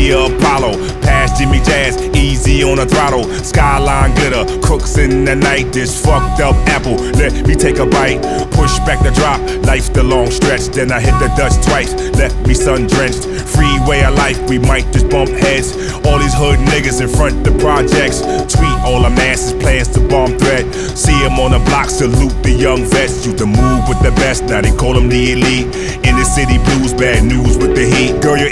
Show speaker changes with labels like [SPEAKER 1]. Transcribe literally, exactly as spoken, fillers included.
[SPEAKER 1] via Apollo. Past Jimmy Jazz, easy on the throttle. Skyline glitter, crooks in the night. This fucked up apple, let me take a bite. Push back the drop, life's the long stretch. Then I hit the Dutch twice, left me sun-drenched. Freeway of life, we might just bump heads. All these hood niggas in front the projects. Tweet all them asses, plans to bomb threat. See them on the block, salute the young vets. Used to move with the best, now they call them the elite. In the city blues, bad news with the heat. Girl, you're